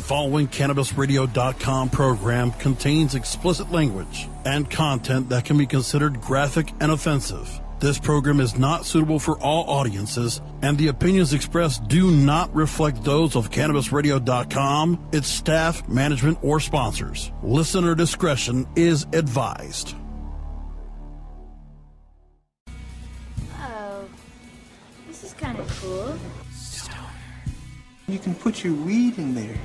following CannabisRadio.com program contains explicit language and content that can be considered graphic and offensive. This program is not suitable for all audiences, and the opinions expressed do not reflect those of CannabisRadio.com, its staff, management, or sponsors. Listener discretion is advised. Oh, this is kind of cool. You can put your weed in there.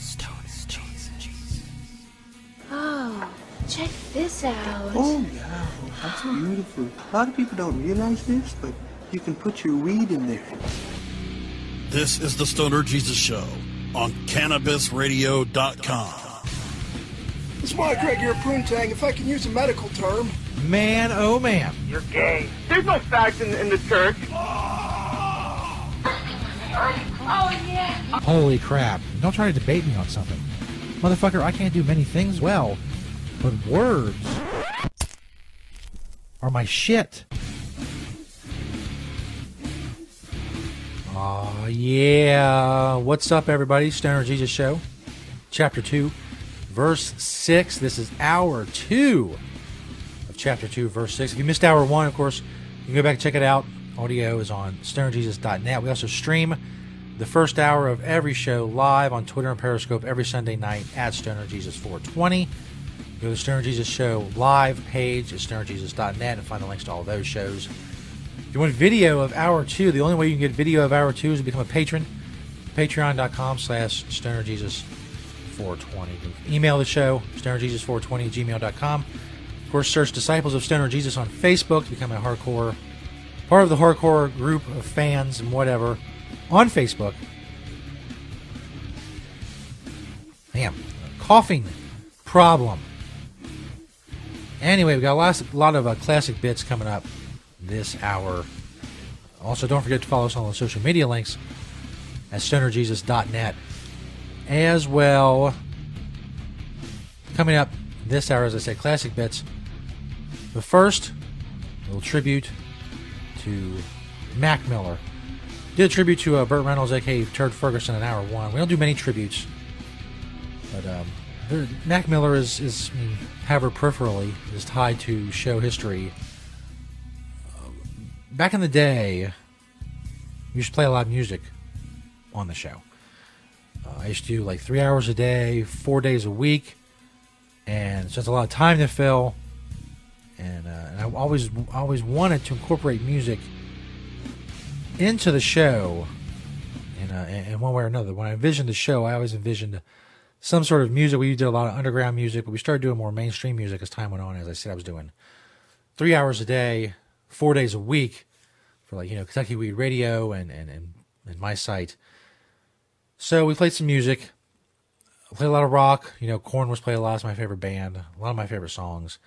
Oh, check this out. Oh, yeah. That's beautiful. A lot of people don't realize this, but you can put your weed in there. This is the Stoner Jesus Show on CannabisRadio.com. It's Mike Greg here, Poontang, if I can use a medical term. Man, oh man. You're gay. There's no fags in the church. Oh, yeah. Holy crap. Don't try to debate me on something. Motherfucker, I can't do many things well, but words are my shit. Aw, yeah. What's up, everybody? Stoner Jesus Show, Chapter 2, Verse 6. This is Hour 2 of Chapter 2, Verse 6. If you missed Hour 1, of course, you can go back and check it out. Audio is on stonerjesus.net. We also stream the first hour of every show live on Twitter and Periscope every Sunday night at StonerJesus420. Go to Stoner Jesus Show live page at stonerjesus.net and find the links to all those shows. If you want video of Hour 2, the only way you can get video of Hour 2 is to become a patron. Patreon.com/StonerJesus420. Email the show, stonerjesus420@gmail.com. Of course, search Disciples of Stoner Jesus on Facebook to become a hardcore part of the hardcore group of fans and whatever on Facebook. Damn, coughing problem. Anyway, we got a lot of classic bits coming up this hour. Also, don't forget to follow us on the social media links at stonerjesus.net as well. Coming up this hour, as I said, classic bits. But first, a little tribute to Mac Miller. Did a tribute to Burt Reynolds, a.k.a. Turd Ferguson, in Hour 1. We don't do many tributes, but Mac Miller is however, peripherally, is tied to show history. Back in the day, we used to play a lot of music on the show. I used to do like 3 hours a day, 4 days a week, and so it's a lot of time to fill. And I always wanted to incorporate music into the show in one way or another. When I envisioned the show, I always envisioned some sort of music. We did a lot of underground music, but we started doing more mainstream music as time went on. As I said, I was doing 3 hours a day, 4 days a week for Kentucky Weed Radio and my site. So we played some music. I played a lot of rock. Korn was played a lot. It's my favorite band. A lot of my favorite songs.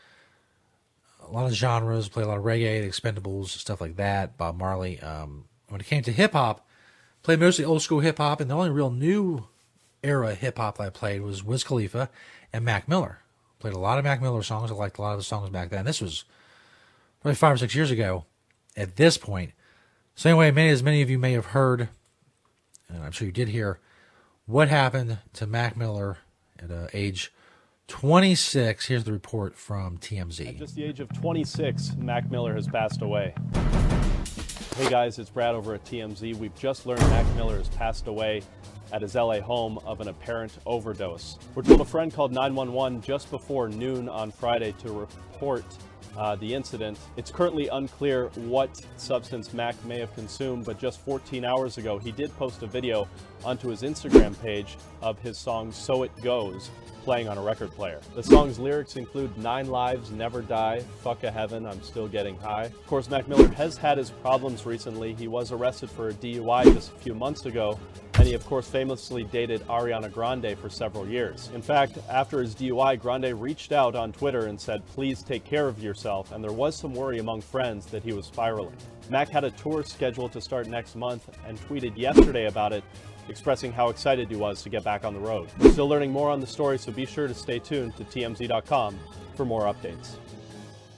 A lot of genres. Played a lot of reggae, the Expendables, stuff like that. Bob Marley. When it came to hip hop, played mostly old school hip hop, and the only real new era hip hop that I played was Wiz Khalifa and Mac Miller. Played a lot of Mac Miller songs. I liked a lot of the songs back then. This was probably 5 or 6 years ago at this point. So anyway, as many of you may have heard, and I'm sure you did hear, what happened to Mac Miller at age 26. Here's the report from TMZ. At just the age of 26, Mac Miller has passed away. Hey guys, it's Brad over at TMZ. We've just learned Mac Miller has passed away at his LA home of an apparent overdose. We're told a friend called 911 just before noon on Friday to report the incident. It's currently unclear what substance Mac may have consumed, but just 14 hours ago, he did post a video onto his Instagram page of his song So It Goes, playing on a record player. The song's lyrics include 9 lives, never die, fuck a heaven, I'm still getting high. Of course, Mac Miller has had his problems recently. He was arrested for a DUI just a few months ago, and he of course famously dated Ariana Grande for several years. In fact, after his DUI, Grande reached out on Twitter and said, please take care of yourself, and there was some worry among friends that he was spiraling. Mac had a tour scheduled to start next month and tweeted yesterday about it, expressing how excited he was to get back on the road. We're still learning more on the story, so be sure to stay tuned to TMZ.com for more updates.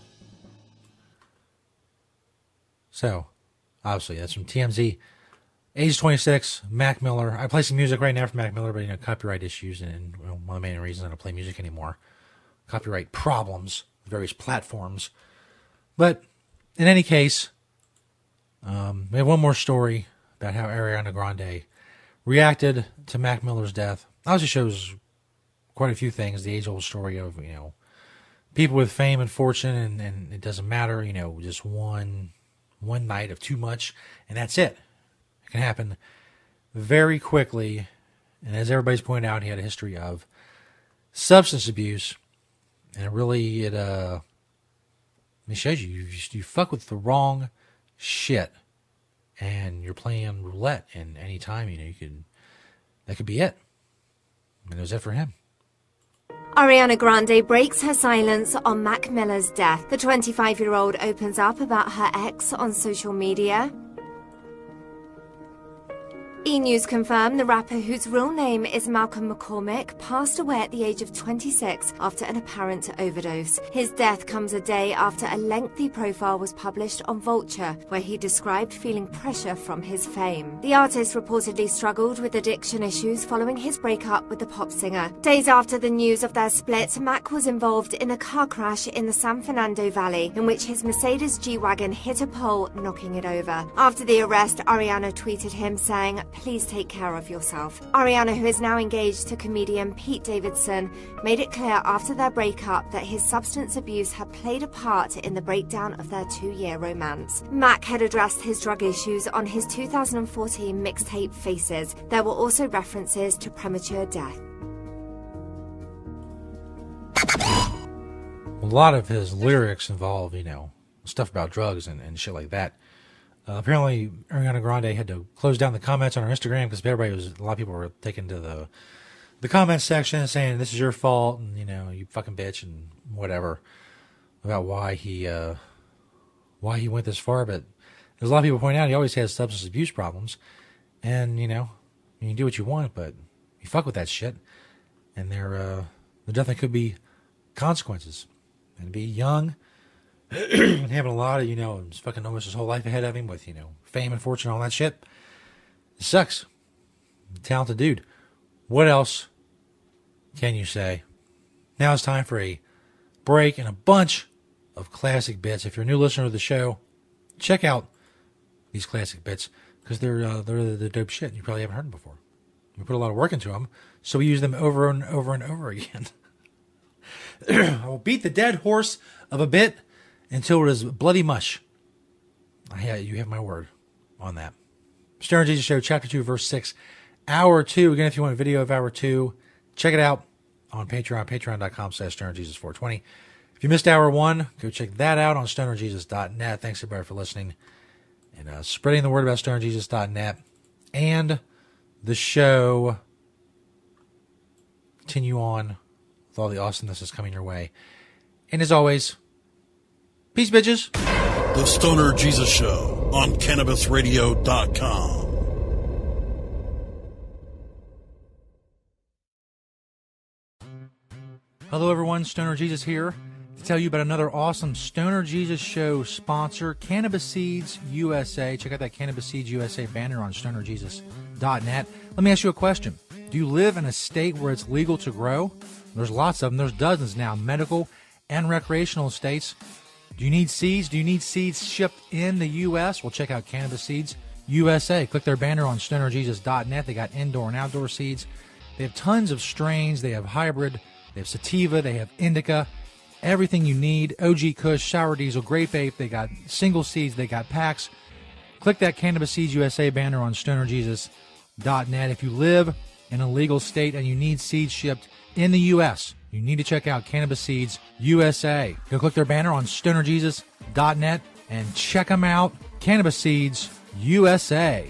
So, obviously, that's from TMZ. age 26, Mac Miller. I play some music right now for Mac Miller, but copyright issues, and one of the main reasons I don't play music anymore. Copyright problems with various platforms. But in any case, we have one more story about how Ariana Grande reacted to Mac Miller's death. Obviously shows quite a few things. The age-old story of, people with fame and fortune, and it doesn't matter, just one night of too much, and that's it. It can happen very quickly. And as everybody's pointed out, he had a history of substance abuse, and it shows you fuck with the wrong shit, and you're playing roulette, and any time, that could be it. And it was it for him. Ariana Grande breaks her silence on Mac Miller's death. The 25-year-old opens up about her ex on social media. E! News confirmed the rapper, whose real name is Malcolm McCormick, passed away at the age of 26 after an apparent overdose. His death comes a day after a lengthy profile was published on Vulture, where he described feeling pressure from his fame. The artist reportedly struggled with addiction issues following his breakup with the pop singer. Days after the news of their split, Mac was involved in a car crash in the San Fernando Valley, in which his Mercedes G-Wagon hit a pole, knocking it over. After the arrest, Ariana tweeted him saying, "Please take care of yourself." Ariana, who is now engaged to comedian Pete Davidson, made it clear after their breakup that his substance abuse had played a part in the breakdown of their 2-year romance. Mac had addressed his drug issues on his 2014 mixtape Faces. There were also references to premature death. A lot of his lyrics involve, stuff about drugs and shit like that. Apparently, Ariana Grande had to close down the comments on her Instagram because a lot of people were taking to the comments section and saying this is your fault and you fucking bitch and whatever about why he went this far. But there's a lot of people pointing out he always has substance abuse problems, and you can do what you want, but you fuck with that shit, and there definitely could be consequences. And to be young. And having a lot of, fucking almost his whole life ahead of him with, fame and fortune and all that shit. It sucks. Talented dude. What else can you say? Now it's time for a break and a bunch of classic bits. If you're a new listener to the show, check out these classic bits because they're the dope shit. And you probably haven't heard them before. We put a lot of work into them, so we use them over and over and over again. I will beat the dead horse of a bit until it is bloody mush. You have my word on that. Stoner Jesus Show, Chapter 2, Verse 6, Hour 2. Again, if you want a video of Hour 2, check it out on Patreon, patreon.com/StonerJesus420. If you missed Hour 1, go check that out on StonerJesus.net. Thanks, everybody, for listening and spreading the word about StonerJesus.net and the show. Continue on with all the awesomeness that's coming your way. And as always, peace, bitches. The Stoner Jesus Show on CannabisRadio.com. Hello, everyone. Stoner Jesus here to tell you about another awesome Stoner Jesus Show sponsor, Cannabis Seeds USA. Check out that Cannabis Seeds USA banner on StonerJesus.net. Let me ask you a question. Do you live in a state where it's legal to grow? There's lots of them. There's dozens now, medical and recreational states. Do you need seeds? Do you need seeds shipped in the U.S.? Well, check out Cannabis Seeds USA. Click their banner on StonerJesus.net. They got indoor and outdoor seeds. They have tons of strains. They have hybrid. They have sativa. They have indica. Everything you need. OG Kush, Sour Diesel, Grape Ape. They got single seeds. They got packs. Click that Cannabis Seeds USA banner on StonerJesus.net. If you live in a legal state and you need seeds shipped in the U.S., you need to check out Cannabis Seeds USA. Go click their banner on StonerJesus.net and check them out. Cannabis Seeds USA.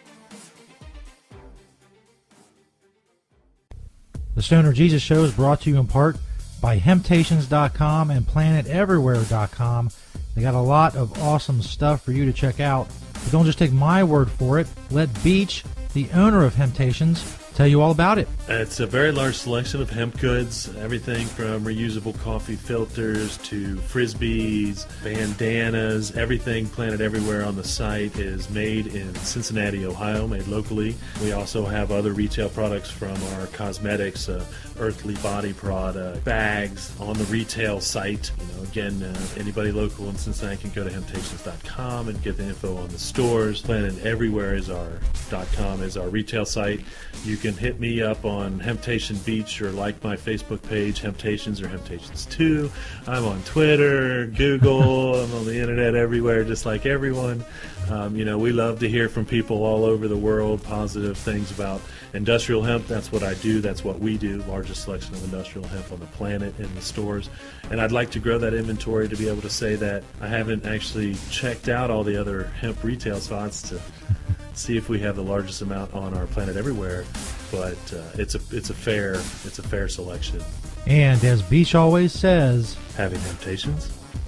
The Stoner Jesus Show is brought to you in part by Hemptations.com and PlanetEverywhere.com. They got a lot of awesome stuff for you to check out. But don't just take my word for it. Let Beach, the owner of Hemptations, tell you all about it. It's a very large selection of hemp goods, everything from reusable coffee filters to frisbees, bandanas. Everything planted everywhere on the site is made in Cincinnati, Ohio, made locally. We also have other retail products from our cosmetics, Earthly Body product, bags on the retail site. Again, anybody local in Cincinnati can go to Hemptations.com and get the info on the stores. Planted everywhere is our .com is our retail site. You can hit me up on Hemptation Beach or like my Facebook page, Hemptations or Hemptations 2. I'm on Twitter, Google, I'm on the internet everywhere, just like everyone. We love to hear from people all over the world, positive things about industrial hemp. That's what I do. That's what we do. Largest selection of industrial hemp on the planet in the stores. And I'd like to grow that inventory to be able to say that I haven't actually checked out all the other hemp retail spots to see if we have the largest amount on our planet everywhere. But it's a fair selection. And as Beach always says, having Hemptations.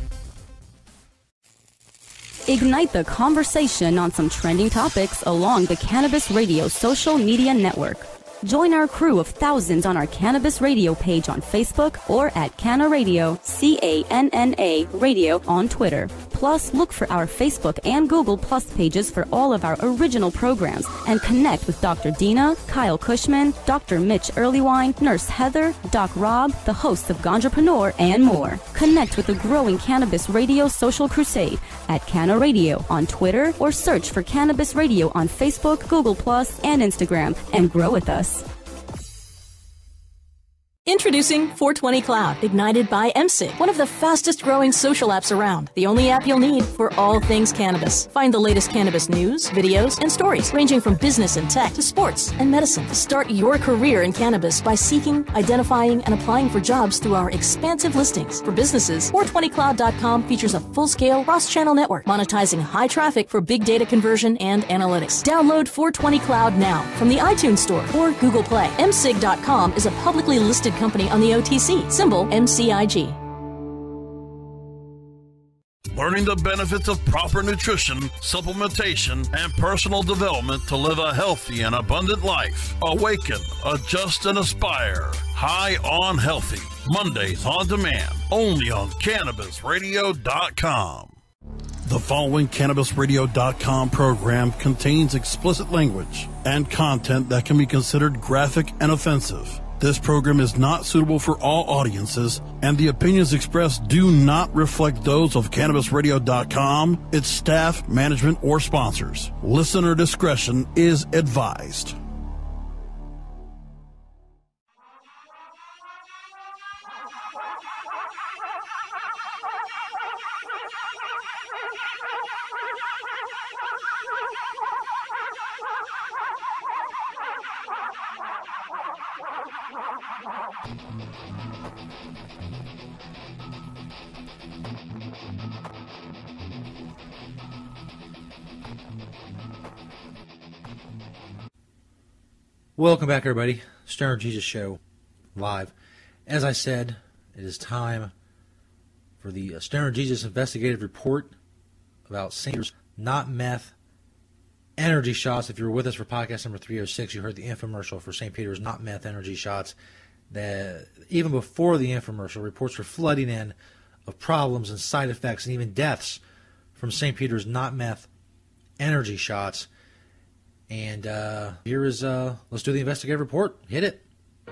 Ignite the conversation on some trending topics along the Cannabis Radio social media network. Join our crew of thousands on our Cannabis Radio page on Facebook or at Canna Radio, CANNA Radio on Twitter. Plus, look for our Facebook and Google Plus pages for all of our original programs and connect with Dr. Dina, Kyle Cushman, Dr. Mitch Earlywine, Nurse Heather, Doc Rob, the hosts of Ganjapreneur, and more. Connect with the growing Cannabis Radio social crusade at Canna Radio on Twitter or search for Cannabis Radio on Facebook, Google Plus, and Instagram and grow with us. Introducing 420 Cloud, ignited by MSIG, one of the fastest growing social apps around. The only app you'll need for all things cannabis. Find the latest cannabis news, videos, and stories, ranging from business and tech to sports and medicine. Start your career in cannabis by seeking, identifying, and applying for jobs through our expansive listings. For businesses, 420cloud.com features a full-scale cross-channel network, monetizing high traffic for big data conversion and analytics. Download 420 Cloud now from the iTunes Store or Google Play. MSIG.com is a publicly listed company on the OTC, symbol MCIG. Learning the benefits of proper nutrition, supplementation, and personal development to live a healthy and abundant life. Awaken, adjust, and aspire. High on Healthy. Mondays on demand. Only on CannabisRadio.com. The following CannabisRadio.com program contains explicit language and content that can be considered graphic and offensive. This program is not suitable for all audiences, and the opinions expressed do not reflect those of CannabisRadio.com, its staff, management, or sponsors. Listener discretion is advised. Welcome back, everybody. Stoner Jesus Show, live. As I said, it is time for the Stoner Jesus investigative report about St. Peter's Not Meth energy shots. If you were with us for podcast number 306, you heard the infomercial for St. Peter's Not Meth energy shots. That even before the infomercial, reports were flooding in of problems and side effects and even deaths from St. Peter's Not Meth energy shots. And here is, let's do the investigative report. Hit it.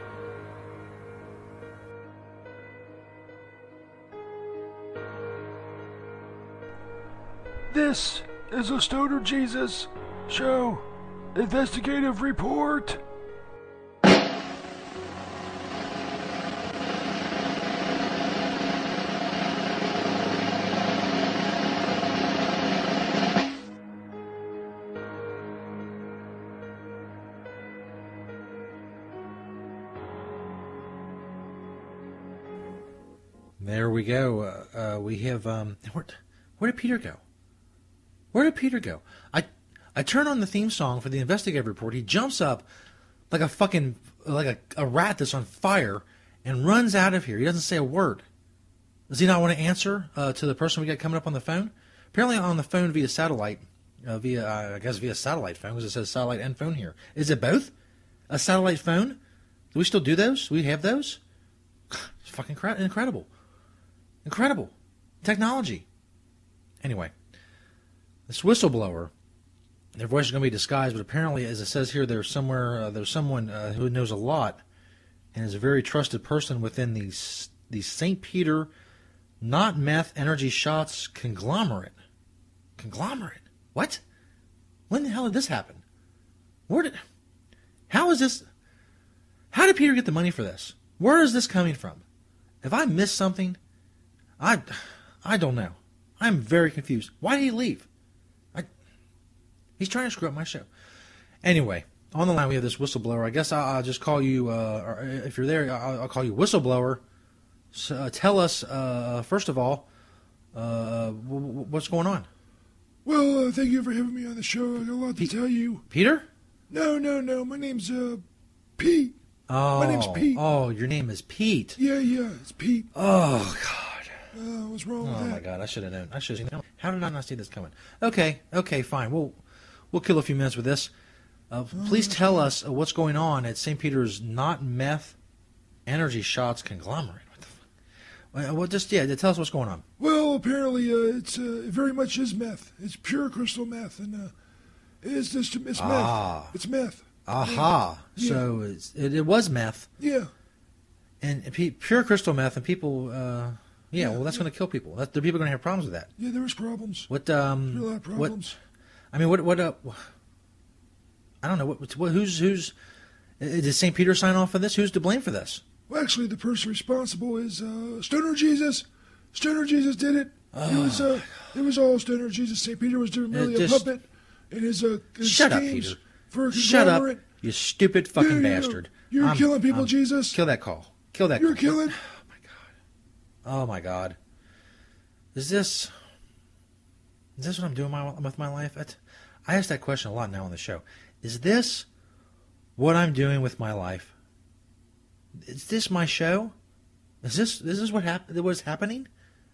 This is a Stoner Jesus Show investigative report. There we go. We have, where did Peter go? Where did Peter go? I turn on the theme song for the investigative report. He jumps up like a fucking, like a rat that's on fire and runs out of here. He doesn't say a word. Does he not want to answer to the person we got coming up on the phone? Apparently on the phone via satellite, via satellite phone, because it says satellite and phone here. Is it both? a satellite phone? Do we still do those? Do we have those? It's fucking incredible. Incredible. Technology. Anyway, this whistleblower, their voice is going to be disguised, but apparently, as it says here, there's someone who knows a lot and is a very trusted person within the St. Peter not meth energy shots conglomerate. Conglomerate? What? When the hell did this happen? How did Peter get the money for this? Where is this coming from? If I missed something, I don't know. I'm very confused. Why did he leave? He's trying to screw up my show. Anyway, on the line we have this whistleblower. I guess I'll just call you, or if you're there, I'll call you whistleblower. So, tell us, first of all, what's going on? Well, thank you for having me on the show. I got a lot to tell you. Peter? No. My name's Pete. Oh, my name's Pete. Oh, your name is Pete. Yeah, it's Pete. Oh, God. What's wrong with that? Oh, my God. I should have known. I should have seen that. How did I not see this coming? Okay, fine. We'll kill a few minutes with this. Please tell us what's going on at St. Peter's not meth energy shots conglomerate. What the fuck? Tell us what's going on. Well, apparently it's very much is meth. It's pure crystal meth, and it's meth. It's meth. Aha. Yeah. So it was meth. Yeah. And pure crystal meth, and people. Well, that's going to kill people. The people are going to have problems with that. Yeah, there was problems. What? There's a lot of problems. I mean, what? I don't know. Who's? Did St. Peter sign off on this? Who's to blame for this? Well, actually, the person responsible is Stoner Jesus. Stoner Jesus did it. It was all Stoner Jesus. St. Peter was merely a puppet in his shut up, schemes Peter. for a Shut up, conglomerate. you stupid fucking bastard. You're killing people, Jesus. Kill that call. Kill that. You're killing. Oh my God. Is this what I'm doing with my life? I ask that question a lot now on the show. Is this what I'm doing with my life? Is this my show? Is this what's happening?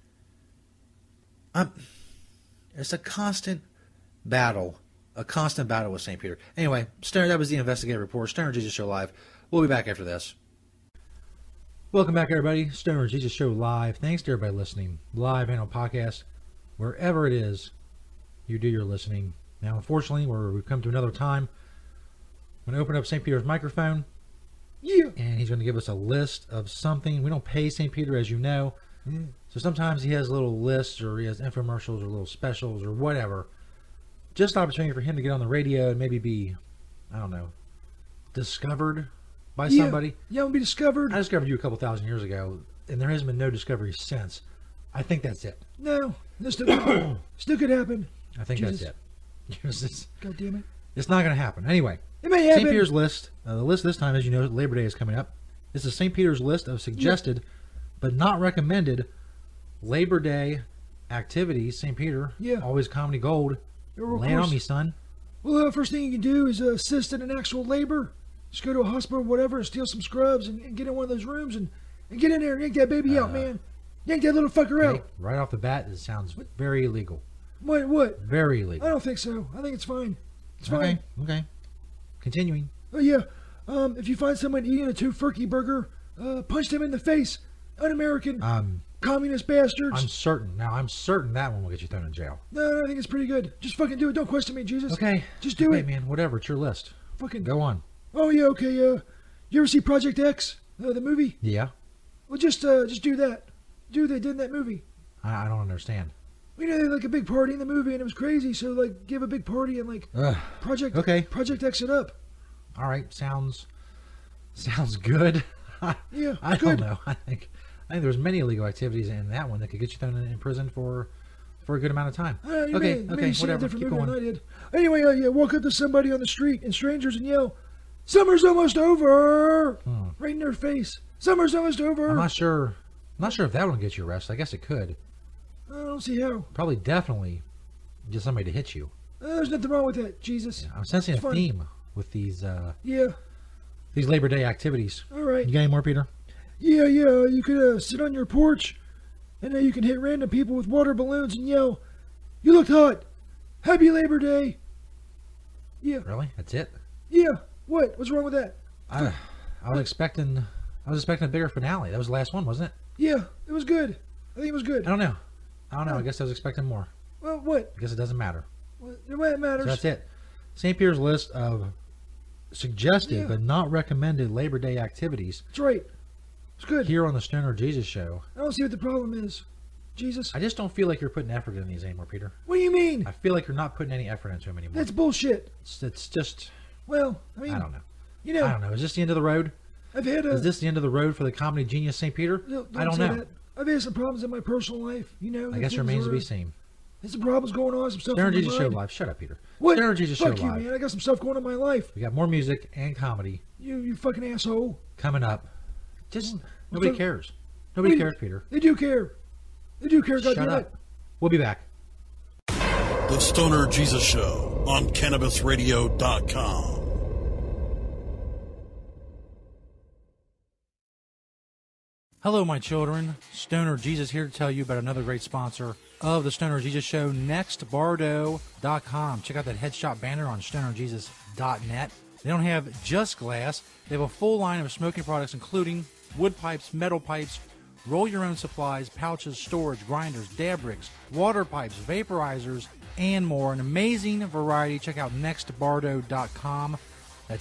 It's a constant battle with St. Peter. Anyway, that was the investigative report. Stoner Jesus Show Live. We'll be back after this. Welcome back, everybody. Stoner Jesus Show Live. Thanks to everybody listening, live and on podcast, wherever it is you do your listening. Now, unfortunately, we've come to another time. I'm going to open up St. Peter's microphone. Yeah. And he's going to give us a list of something. We don't pay St. Peter, as you know. So sometimes he has little lists, or he has infomercials or little specials or whatever. Just an opportunity for him to get on the radio and maybe be, I don't know, discovered by somebody. Yeah, I'll be discovered. I discovered you a couple thousand years ago, and there has been no discovery since. I think that's it. No, this still could happen. I think that's it. God damn it. It's not going to happen. Anyway, it may happen. St. Peter's list. The list this time, as you know, Labor Day is coming up. This is St. Peter's list of suggested but not recommended Labor Day activities. St. Peter, always comedy gold. Lay it on me, son. Well, first thing you can do is assist in an actual labor. Just go to a hospital or whatever and steal some scrubs and get in one of those rooms and get in there and yank that baby out, man. Yank that little fucker out. Right off the bat, it sounds very illegal. What? Very illegal. I don't think so. I think it's fine. It's fine. Okay. Continuing. Oh, yeah. If you find someone eating a tofurkey burger, punch them in the face. Un-American. Communist bastards. I'm certain that one will get you thrown in jail. No, I think it's pretty good. Just fucking do it. Don't question me, Jesus. Okay. Just do it. Man, whatever. It's your list. Fucking go on. Oh, yeah, okay. You ever see Project X, the movie? Yeah. Well, just do that. Do what they did in that movie. I don't understand. You know, they had like a big party in the movie, and it was crazy. So, like, give a big party and like Project X it up. All right, sounds good. Yeah, I don't know. I think there's many illegal activities in that one that could get you thrown in prison for a good amount of time. Okay, whatever. Keep going. I did. Anyway, walk up to somebody on the street and strangers and yell, "Summer's almost over!" Right in their face. Summer's almost over. I'm not sure if that one gets you arrested. I guess it could. I don't see how. Probably, definitely, get somebody to hit you. There's nothing wrong with that, Jesus. Yeah, I'm sensing a theme with these. These Labor Day activities. All right. You got any more, Peter? Yeah. You could sit on your porch, and you can hit random people with water balloons and yell, "You look hot! Happy Labor Day!" Yeah. Really? That's it? Yeah. What? What's wrong with that? I was expecting a bigger finale. That was the last one, wasn't it? Yeah, it was good. I think it was good. I don't know. I guess I was expecting more. Well, what? I guess it doesn't matter. Well, it matters. So that's it. St. Peter's list of suggested but not recommended Labor Day activities. That's right. It's good. Here on the Stoner Jesus Show. I don't see what the problem is. Jesus. I just don't feel like you're putting effort in these anymore, Peter. What do you mean? I feel like you're not putting any effort into them anymore. That's bullshit. It's just... Well, I mean... I don't know. You know... I don't know. Is this the end of the road? Is this the end of the road for the comedy genius St. Peter? I don't know. That. I've had some problems in my personal life, you know. I guess it remains to be seen. There's some problems going on, some stuff Stoner in my Jesus mind. Show Live. Shut up, Peter. What? Stoner Jesus Fuck Show you, Live. man. I got some stuff going on in my life. We got more music and comedy. You fucking asshole. Coming up. Just nobody cares. Nobody cares, Peter. They do care. They do care. Shut up. We'll be back. The Stoner Jesus Show on CannabisRadio.com. Hello, my children. Stoner Jesus here to tell you about another great sponsor of the Stoner Jesus Show, NextBardo.com. Check out that headshot banner on StonerJesus.net. They don't have just glass. They have a full line of smoking products, including wood pipes, metal pipes, roll-your-own supplies, pouches, storage, grinders, dab rigs, water pipes, vaporizers, and more. An amazing variety. Check out NextBardo.com. That's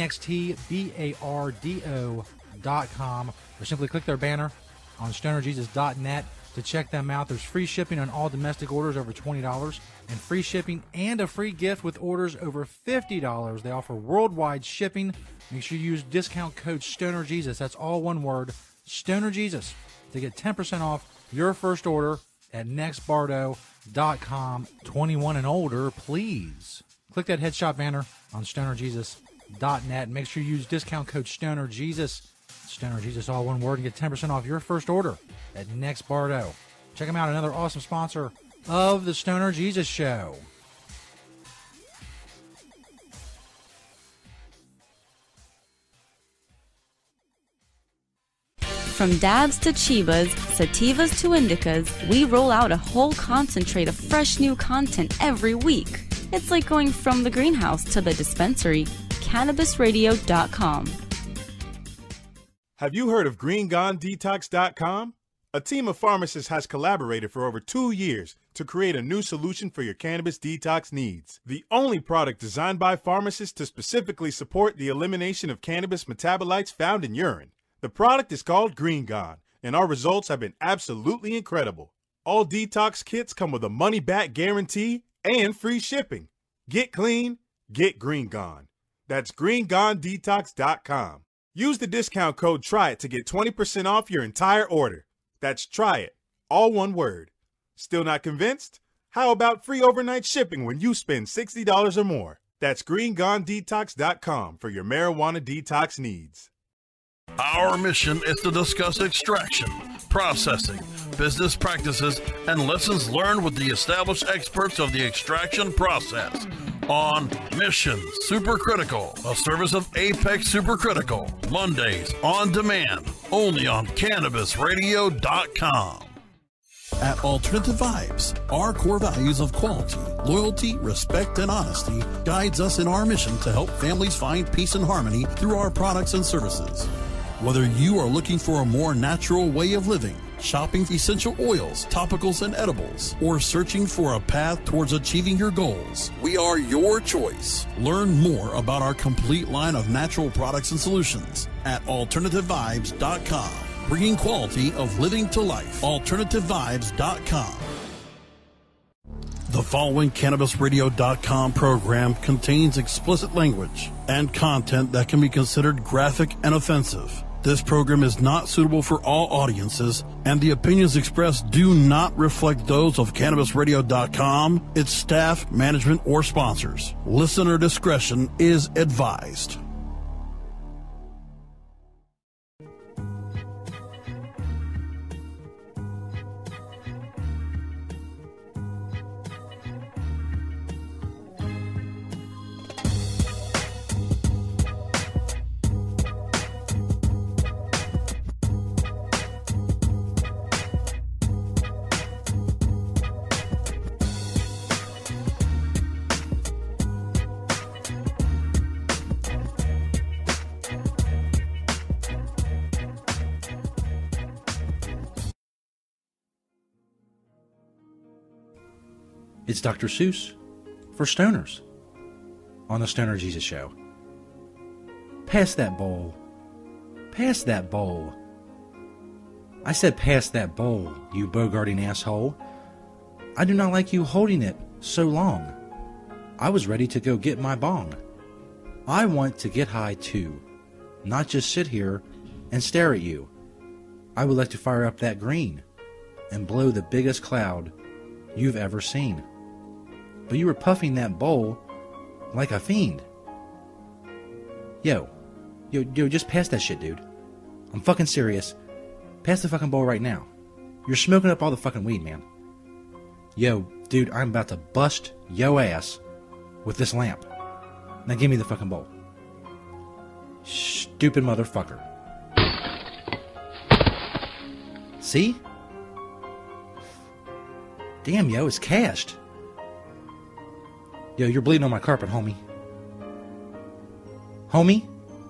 NextBardo.com. Or simply click their banner on StonerJesus.net to check them out. There's free shipping on all domestic orders over $20 and free shipping and a free gift with orders over $50. They offer worldwide shipping. Make sure you use discount code StonerJesus. That's all one word, StonerJesus, to get 10% off your first order at NextBardo.com. 21 and older, please. Click that headshot banner on StonerJesus.net. Make sure you use discount code StonerJesus. Stoner Jesus, all one word, and get 10% off your first order at Next Bardo. Check them out, another awesome sponsor of the Stoner Jesus Show. From dabs to chibas, sativas to indicas, we roll out a whole concentrate of fresh new content every week. It's like going from the greenhouse to the dispensary. CannabisRadio.com. Have you heard of GreenGoneDetox.com? A team of pharmacists has collaborated for over 2 years to create a new solution for your cannabis detox needs. The only product designed by pharmacists to specifically support the elimination of cannabis metabolites found in urine. The product is called Green Gone, and our results have been absolutely incredible. All detox kits come with a money-back guarantee and free shipping. Get clean, get Green Gone. That's GreenGoneDetox.com. Use the discount code TRYIT to get 20% off your entire order. That's TRYIT, all one word. Still not convinced? How about free overnight shipping when you spend $60 or more? That's GreenGoneDetox.com for your marijuana detox needs. Our mission is to discuss extraction, processing, business practices, and lessons learned with the established experts of the extraction process. On Mission Supercritical, a service of Apex Supercritical. Mondays on demand, only on CannabisRadio.com. At Alternative Vibes, our core values of quality, loyalty, respect, and honesty guides us in our mission to help families find peace and harmony through our products and services. Whether you are looking for a more natural way of living, shopping essential oils, topicals, and edibles, or searching for a path towards achieving your goals, we are your choice. Learn more about our complete line of natural products and solutions at AlternativeVibes.com. Bringing quality of living to life. AlternativeVibes.com. The following CannabisRadio.com program contains explicit language and content that can be considered graphic and offensive. This program is not suitable for all audiences, and the opinions expressed do not reflect those of CannabisRadio.com, its staff, management, or sponsors. Listener discretion is advised. It's Dr. Seuss for stoners on the Stoner Jesus Show. Pass that bowl. Pass that bowl. I said pass that bowl, you bogarting asshole. I do not like you holding it so long. I was ready to go get my bong. I want to get high too, not just sit here and stare at you. I would like to fire up that green and blow the biggest cloud you've ever seen. But you were puffing that bowl like a fiend. Yo, just pass that shit, dude. I'm fucking serious. Pass the fucking bowl right now. You're smoking up all the fucking weed, man. Yo, dude, I'm about to bust yo ass with this lamp. Now give me the fucking bowl. Stupid motherfucker. See? Damn, yo, it's cashed. Yo, you're bleeding on my carpet, homie. Homie?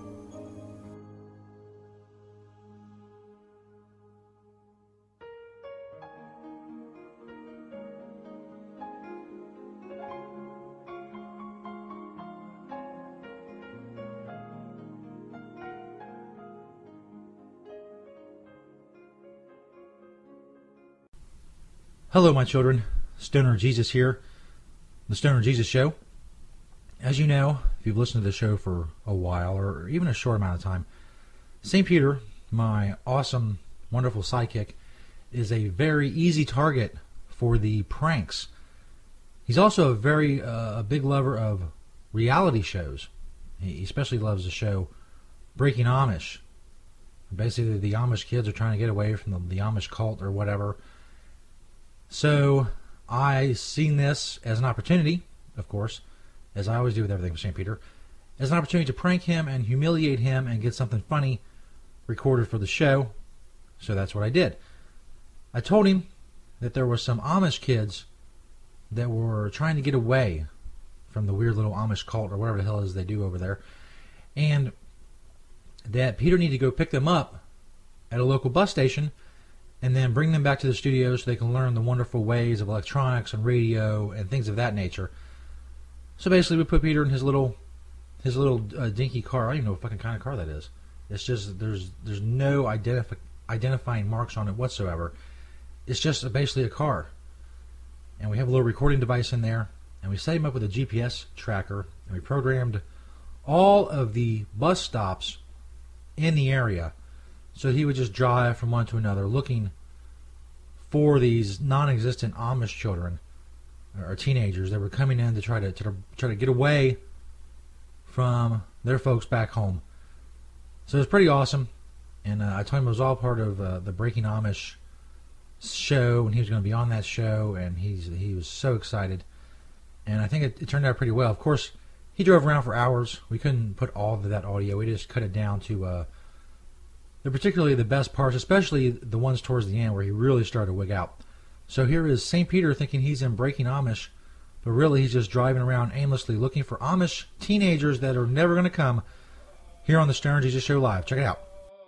Hello, my children. Stoner Jesus here. The Stoner Jesus Show. As you know, if you've listened to the show for a while, or even a short amount of time, St. Peter, my awesome, wonderful sidekick, is a very easy target for the pranks. He's also a big lover of reality shows. He especially loves the show Breaking Amish. Basically, the Amish kids are trying to get away from the Amish cult or whatever. So I seen this as an opportunity, of course, as I always do with everything with St. Peter, as an opportunity to prank him and humiliate him and get something funny recorded for the show. So that's what I did. I told him that there were some Amish kids that were trying to get away from the weird little Amish cult or whatever the hell it is they do over there, and that Peter needed to go pick them up at a local bus station and then bring them back to the studio so they can learn the wonderful ways of electronics and radio and things of that nature. So basically, we put Peter in his little dinky car. I don't even know what fucking kind of car that is. It's just there's no identifying marks on it whatsoever. It's just basically a car, and we have a little recording device in there, and we set him up with a GPS tracker, and we programmed all of the bus stops in the area. So he would just drive from one to another looking for these non-existent Amish children or teenagers that were coming in to try to get away from their folks back home. So it was pretty awesome. And I told him it was all part of the Breaking Amish show, and he was going to be on that show, and he was so excited. And I think it turned out pretty well. Of course, he drove around for hours. We couldn't put all of that audio. We just cut it down to particularly the best parts, especially the ones towards the end where he really started to wig out. So here is St. Peter thinking he's in Breaking Amish, but really he's just driving around aimlessly looking for Amish teenagers that are never going to come here on the Stoner Jesus Show Live. Check it out.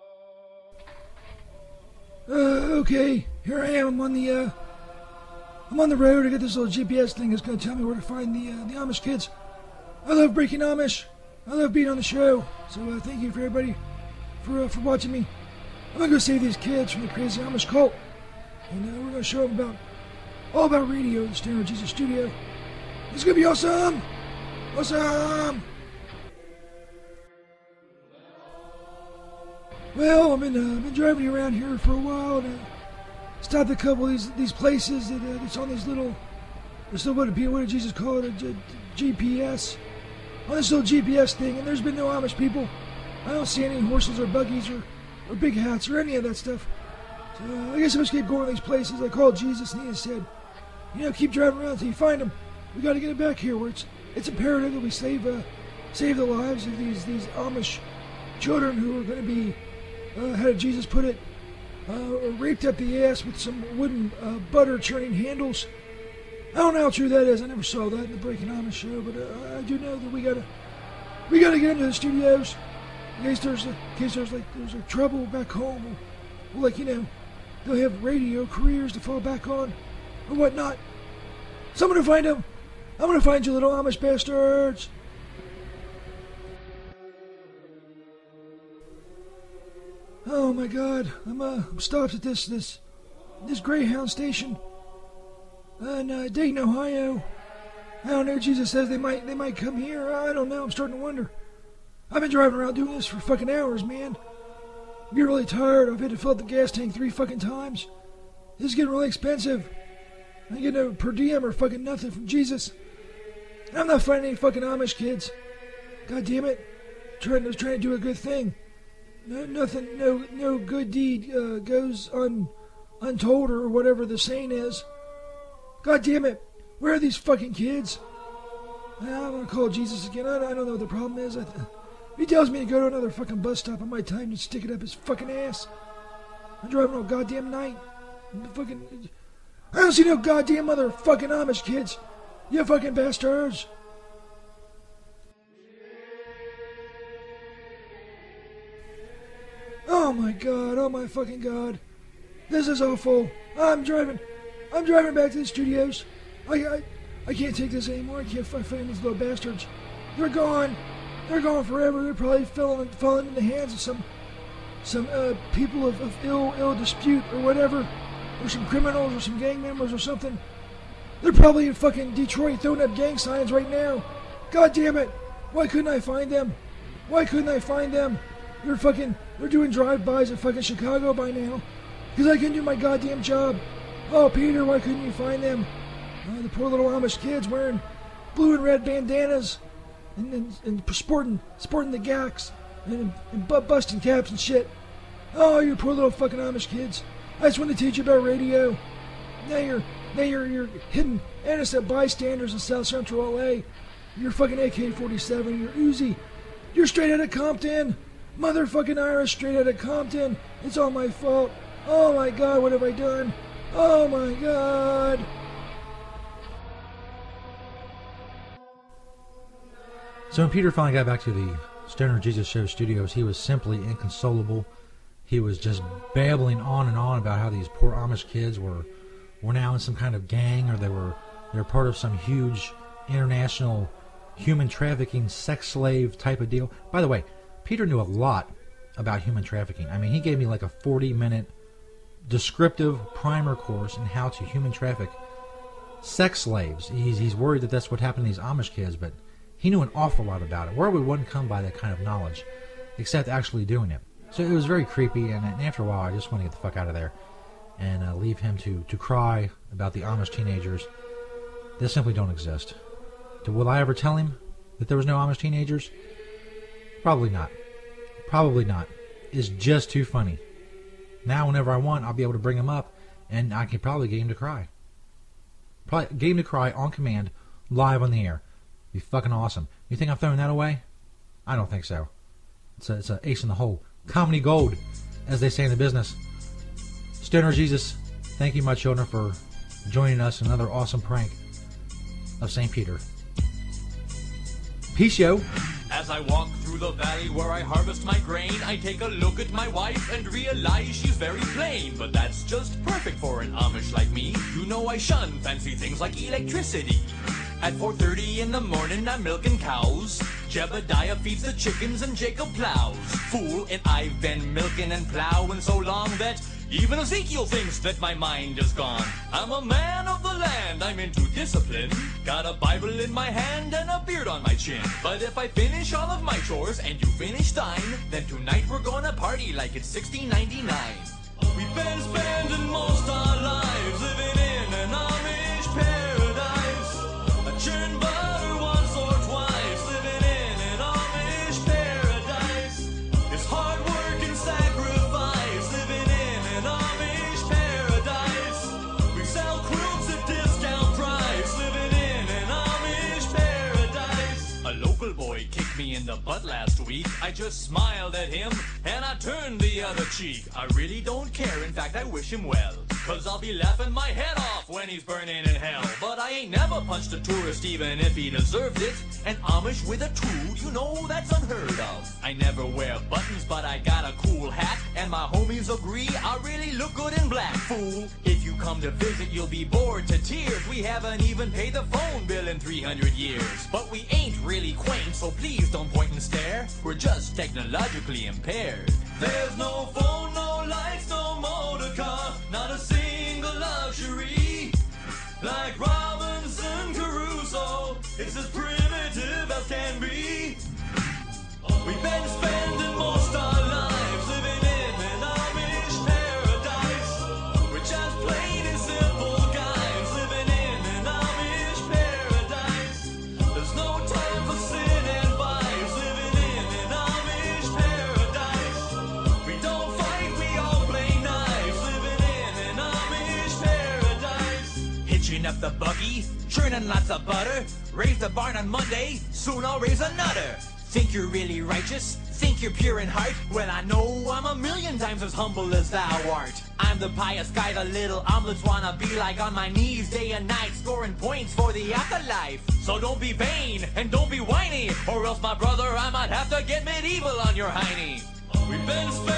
Okay, here I am. I'm on the road. I got this little GPS thing that's going to tell me where to find the Amish kids. I love Breaking Amish. I love being on the show. So thank you for everybody for watching me. I'm going to go save these kids from the crazy Amish cult. And we're going to show them all about radio in the Stoner Jesus Studio. It's going to be awesome. Awesome. Well, I've been driving around here for a while, and stopped at a couple of these places that's on these little, what did Jesus call it, a GPS, on this little GPS thing, and there's been no Amish people. I don't see any horses or buggies or big hats or any of that stuff. So I guess I must keep going to these places. I called Jesus, and he said, keep driving around until you find them. We got to get it back here where it's imperative that we save the lives of these Amish children who are going to be, how did Jesus put it, raped up the ass with some wooden butter churning handles. I don't know how true that is. I never saw that in the Breaking Amish show, but I do know that we gotta get into the studios in case there's trouble back home, or they'll have radio careers to fall back on or whatnot. So I'm gonna find them. I'm gonna find you, little Amish bastards. Oh my God! I'm stopped at this Greyhound station in Dayton, Ohio. I don't know. Jesus says they might come here. I don't know. I'm starting to wonder. I've been driving around doing this for fucking hours, man. I'm getting really tired. I've had to fill up the gas tank 3 fucking times. This is getting really expensive. I get no per diem or fucking nothing from Jesus. I'm not finding any fucking Amish kids. God damn it. Trying to do a good thing. No good deed goes untold or whatever the saying is. God damn it. Where are these fucking kids? I'm gonna call Jesus again. I don't know what the problem is. He tells me to go to another fucking bus stop on my time to stick it up his fucking ass. I'm driving all goddamn night. I don't see no goddamn motherfucking Amish kids. You fucking bastards. Oh my God, oh my fucking God. This is awful. I'm driving back to the studios. I can't take this anymore. I can't find these little bastards. They're gone. They're gone forever. They're probably falling in the hands of some people of ill dispute or whatever. Or some criminals or some gang members or something. They're probably in fucking Detroit throwing up gang signs right now. God damn it. Why couldn't I find them? Why couldn't I find them? They're doing drive-bys in fucking Chicago by now. Because I couldn't do my goddamn job. Oh, Peter, why couldn't you find them? The poor little Amish kids wearing blue and red bandanas and sporting the gacks and busting caps and shit. Oh, you poor little fucking Amish kids. I just want to teach you about radio. Now you're hidden innocent bystanders in South Central LA. You're fucking AK-47. You're Uzi. You're straight out of Compton. Motherfucking Irish straight out of Compton. It's all my fault. Oh my God, what have I done? Oh my God. So when Peter finally got back to the Stoner Jesus Show studios, he was simply inconsolable. He was just babbling on and on about how these poor Amish kids were now in some kind of gang, or they were part of some huge international human trafficking sex slave type of deal. By the way, Peter knew a lot about human trafficking. I mean, he gave me like a 40-minute descriptive primer course in how to human traffic sex slaves. He's worried that that's what happened to these Amish kids, but he knew an awful lot about it. Where we wouldn't come by that kind of knowledge, except actually doing it. So it was very creepy, and after a while, I just wanted to get the fuck out of there and leave him to cry about the Amish teenagers that simply don't exist. Will I ever tell him that there was no Amish teenagers? Probably not. Probably not. It's just too funny. Now, whenever I want, I'll be able to bring him up, and I can probably get him to cry. Probably get him to cry on command, live on the air. Be fucking awesome. You think I'm throwing that away? I don't think so. It's an ace in the hole. Comedy gold, as they say in the business. Stoner Jesus, thank you, my children, for joining us in another awesome prank of St. Peter. Peace, yo. As I walk through the valley where I harvest my grain, I take a look at my wife and realize she's very plain. But that's just perfect for an Amish like me. You know I shun fancy things like electricity. At 4:30 in the morning I'm milking cows. Jebediah feeds the chickens and Jacob plows. Fool, and I've been milking and plowing so long that even Ezekiel thinks that my mind is gone. I'm a man of the land, I'm into discipline. Got a Bible in my hand and a beard on my chin. But if I finish all of my chores and you finish thine, then tonight we're gonna party like it's 1699. We've been spending most our lives living in an Amish paradise. I churn butter once or twice, living in an Amish paradise. It's hard work and sacrifice, living in an Amish paradise. We sell quilts at discount price, living in an Amish paradise. A local boy kicked me in the butt last week. I just smiled at him and I turned the other cheek. I really don't care, in fact I wish him well, 'cause I'll be laughing my head off when he's burning in hell. But I ain't never punched a tourist even if he deserved it. An Amish with a tool, you know that's unheard of. I never wear buttons but I got a cool hat. and my homies agree I really look good in black, fool. If you come to visit, you'll be bored to tears. We haven't even paid the phone bill in 300 years. But we ain't really quaint, so please don't point and stare. We're just technologically impaired. There's no phone, no lights, no motor car, not a single luxury. Like Robinson Crusoe, it's as primitive as can be. We've been spending most our lives living in an Amish paradise. We're just plain and simple guys living in an Amish paradise. There's no time for sin and vice living in an Amish paradise. We don't fight, we all play nice living in an Amish paradise. Hitching up the buggy, churning lots of butter. Raise the barn on Monday, soon I'll raise another. Think you're really righteous? Think you're pure in heart? Well, I know I'm a million times as humble as thou art. I'm the pious guy the little omelets wanna be like, on my knees day and night, scoring points for the afterlife. So don't be vain and don't be whiny, or else, my brother, I might have to get medieval on your hiney. We've been